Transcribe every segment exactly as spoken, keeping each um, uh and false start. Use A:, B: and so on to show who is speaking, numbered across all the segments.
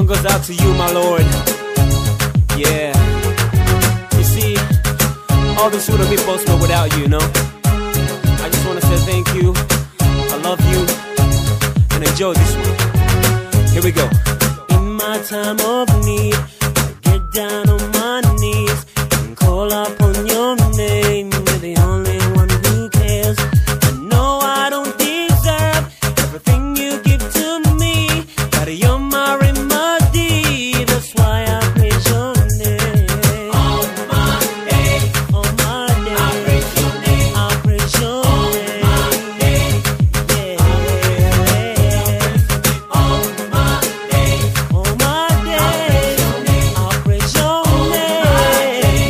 A: goes out to you, my Lord. Yeah. You see, all this wouldn't be possible without you, you know? I just want to say thank you. I love you. And enjoy this one. Here we go. In my time of need, I get down on my knees and call upon your name. You're the only one who cares. I know I don't deserve everything you give to me, but you're my remedy. That's why I praise your name. On my day, on my day, I praise your name. I praise your on name. My day, yeah. On my day, on my day, I praise your name.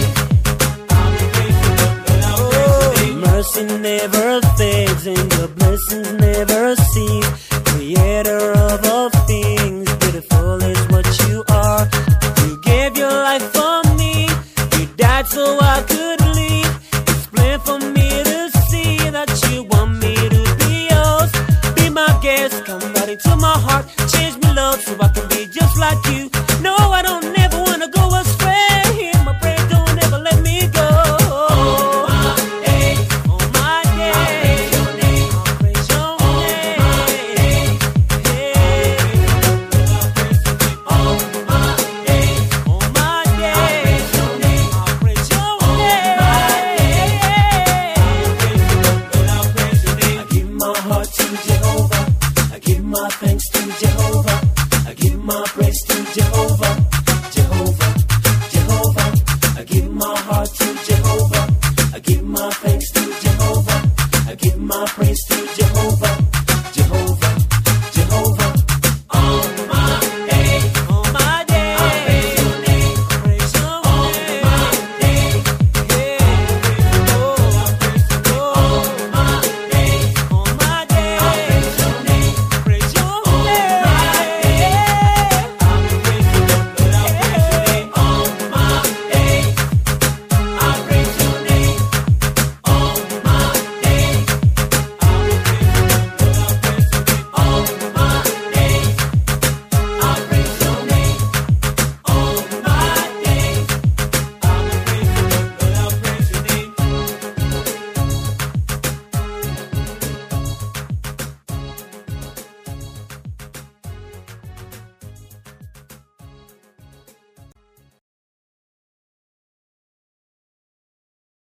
A: Oh, mercy never fades and your blessings never cease. Creator of all things, beautiful is what you are. You gave your life for me. You died so I could live. It's plain for me to see that you want me to be yours. Be my guest, come right into my heart. Change me, love, so I can be just like you. No, I don't ever wanna go astray. Hear my prayer, don't ever let me go. On my day, on my day, I praise your name. I praise your name. On my day, on my day, I praise your name. I praise your name. I give my heart to Jehovah. I give my thanks to Jehovah. I give my praise to Jehovah.